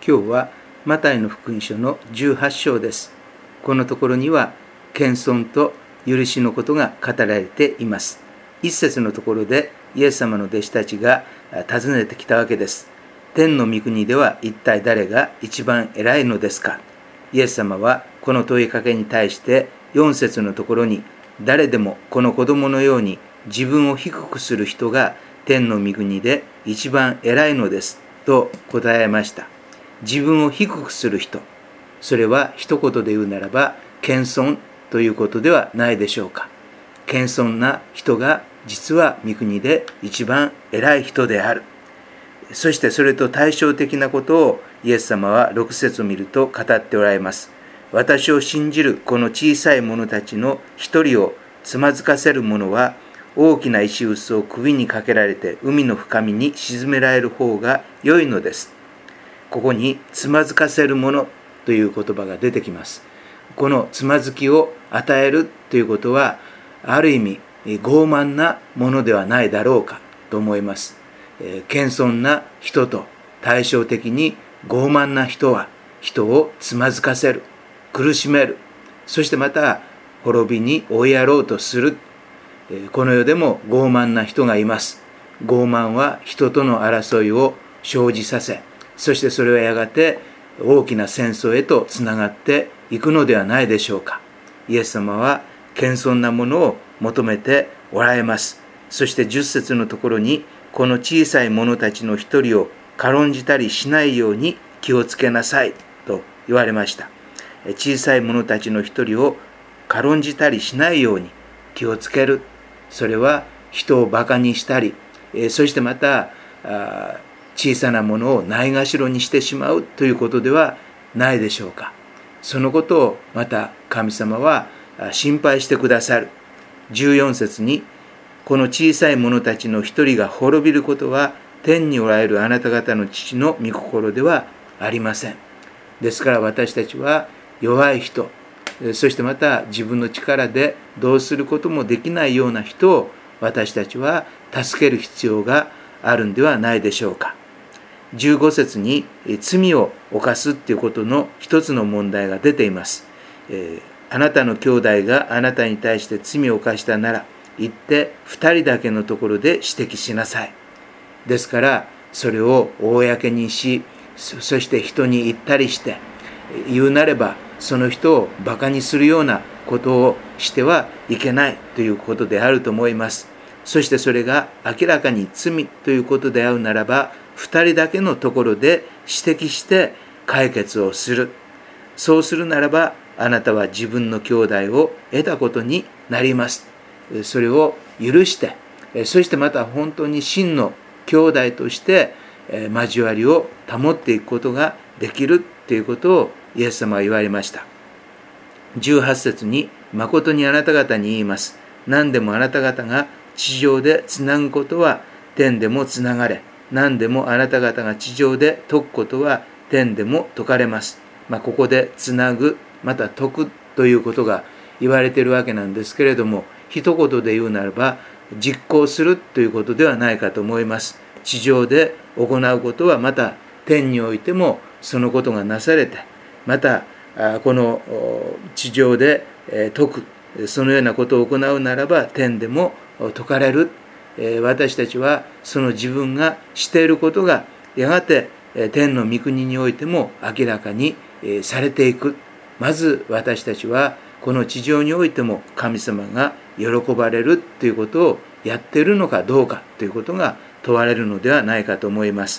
今日はマタイの福音書の18章です。このところには謙遜と許しのことが語られています。一節のところでイエス様の弟子たちが尋ねてきたわけです。天の御国では一体誰が一番偉いのですか。イエス様はこの問いかけに対して4節のところに、誰でもこの子供のように自分を低くする人が天の御国で一番偉いのですと答えました。自分を低くする人、それは一言で言うならば謙遜ということではないでしょうか。謙遜な人が実は御国で一番偉い人である。そしてそれと対照的なことをイエス様は6節を見ると語っておられます。私を信じるこの小さい者たちの一人をつまずかせる者は、大きな石臼を首にかけられて海の深みに沈められる方が良いのです。ここにつまずかせる者という言葉が出てきます。このつまずきを与えるということは、ある意味傲慢なものではないだろうかと思います。謙遜な人と対照的に傲慢な人は人をつまずかせる、苦しめる、そしてまた滅びに追いやろうとする。この世でも傲慢な人がいます。傲慢は人との争いを生じさせ、そしてそれはやがて大きな戦争へとつながっていくのではないでしょうか。イエス様は謙遜なものを求めておられます。そして10節のところに、この小さい者たちの一人を軽んじたりしないように気をつけなさいと言われました。小さい者たちの一人を軽んじたりしないように気をつける。それは人をバカにしたり、そしてまた小さなものをないがしろにしてしまうということではないでしょうか。そのことをまた神様は心配してくださる。14節に、この小さい者たちの一人が滅びることは天におられるあなた方の父の御心ではありません。ですから私たちは弱い人、そしてまた自分の力でどうすることもできないような人を私たちは助ける必要があるんではないでしょうか。15節に罪を犯すということの一つの問題が出ています。あなたの兄弟があなたに対して罪を犯したなら、行って2人だけのところで指摘しなさい。ですからそれを公にし、そして人に言ったりして、言うなればその人をバカにするようなことをしてはいけないということであると思います。そしてそれが明らかに罪ということであるならば、2人だけのところで指摘して解決をする。そうするならばあなたは自分の兄弟を得たことになります。それを許して、そしてまた本当に真の兄弟として交わりを保っていくことができるということをイエス様は言われました。18節に、誠にあなた方に言います。何でもあなた方が地上でつなぐことは天でもつながれ、何でもあなた方が地上で解くことは天でも解かれます。ここでつなぐ、また解くということが言われているわけなんですけれども、一言で言うならば実行するということではないかと思います。地上で行うことはまた天においてもそのことがなされて、またこの地上で解く、そのようなことを行うならば天でも解かれる。私たちはその自分がしていることがやがて天の御国においても明らかにされていく。まず私たちはこの地上においても神様が喜ばれるということをやっているのかどうかということが問われるのではないかと思います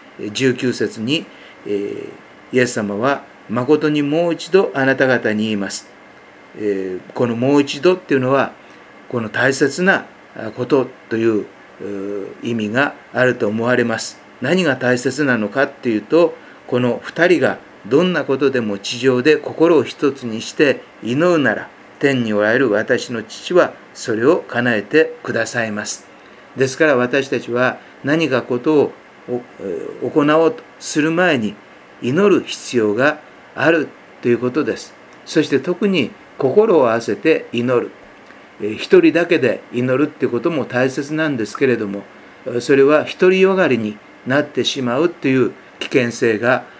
。19節にイエス様は、誠にもう一度あなた方に言います。このもう一度っていうのは、この大切なことという意味があると思われます。何が大切なのかっていうと、この2人がどんなことでも地上で心を一つにして祈るなら、天におられる私の父はそれを叶えてくださいます。ですから私たちは何かことを行おうとする前に祈る必要があるということです。そして特に心を合わせて祈る。一人だけで祈るっていうことも大切なんですけれども、それは独りよがりになってしまうという危険性が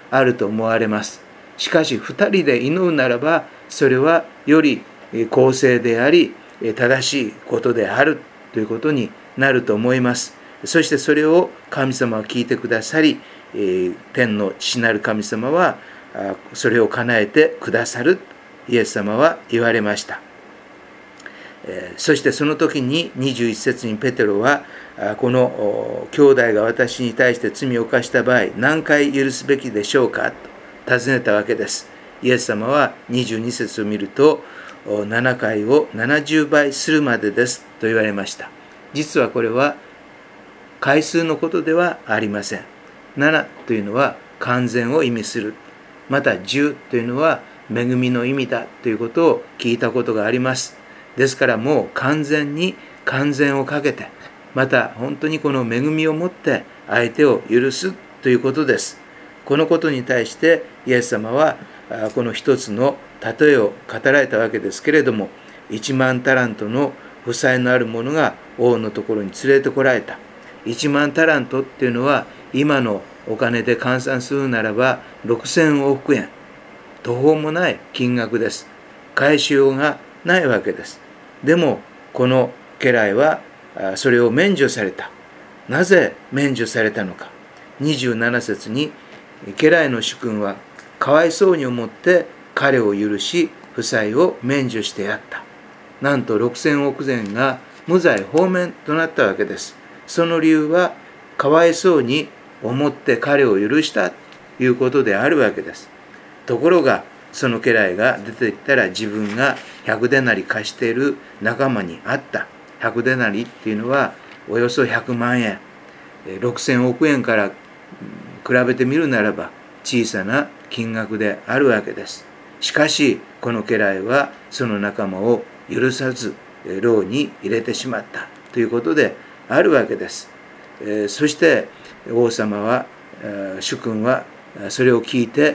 あると思われます。しかし2人で祈るならば、それはより公正であり正しいことであるということになると思います。そしてそれを神様は聞いてくださり、天の父なる神様はそれを叶えてくださる、イエス様は言われました。そしてその時に21節にペテロは、この兄弟が私に対して罪を犯した場合、何回許すべきでしょうかと尋ねたわけです。イエス様は22節を見ると、7回を70倍するまでですと言われました。実はこれは回数のことではありません。7というのは完全を意味する。また10というのは恵みの意味だということを聞いたことがあります。ですからもう完全に完全をかけて、また本当にこの恵みを持って相手を許すということです。このことに対してイエス様はこの一つの例えを語られたわけですけれども、1万タラントの負債のある者が王のところに連れてこられた。1万タラントっていうのは今のお金で換算するならば6000億円、途方もない金額です。返しようがないわけです。でもこの家来はそれを免除された。なぜ免除されたのか。27節に家来の主君はかわいそうに思って彼を許し負債を免除してやった。なんと6000億円が無罪放免となったわけです。その理由はかわいそうに思って彼を許したということであるわけです。ところがその家来が出ていったら、自分が100デナリ貸している仲間に会った。100デナリっていうのはおよそ100万円。6000億円から比べてみるならば小さな金額であるわけです。しかしこの家来はその仲間を許さず牢に入れてしまったということであるわけです。そして王様は、主君はそれを聞いて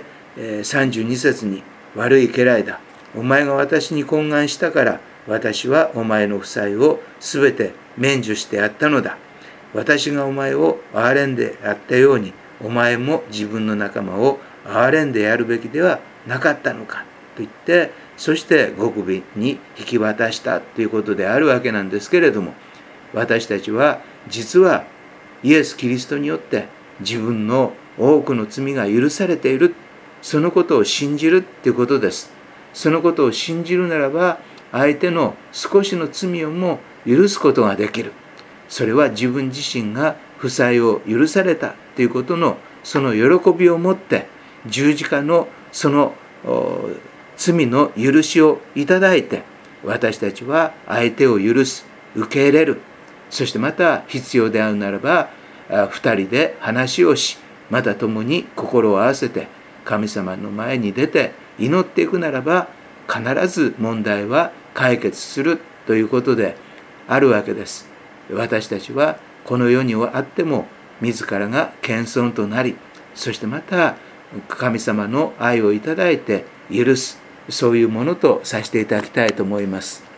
32節に、悪い家来だ、お前が私に懇願したから私はお前の負債をすべて免除してやったのだ。私がお前を憐れんでやったように、お前も自分の仲間を憐れんでやるべきではなかったのかと言って、そして極美に引き渡したということであるわけなんですけれども、私たちは実はイエス・キリストによって自分の多くの罪が許されている、そのことを信じるということです。そのことを信じるならば、相手の少しの罪をも許すことができる。それは自分自身が負債を許されたということのその喜びを持って、十字架のその罪の許しをいただいて、私たちは相手を許す、受け入れる。そしてまた必要であるならば二人で話をし、また共に心を合わせて神様の前に出て祈っていくならば、必ず問題は解決するということであるわけです。私たちはこの世にあっても自らが謙遜となり、そしてまた神様の愛をいただいて許す、そういうものとさせていただきたいと思います。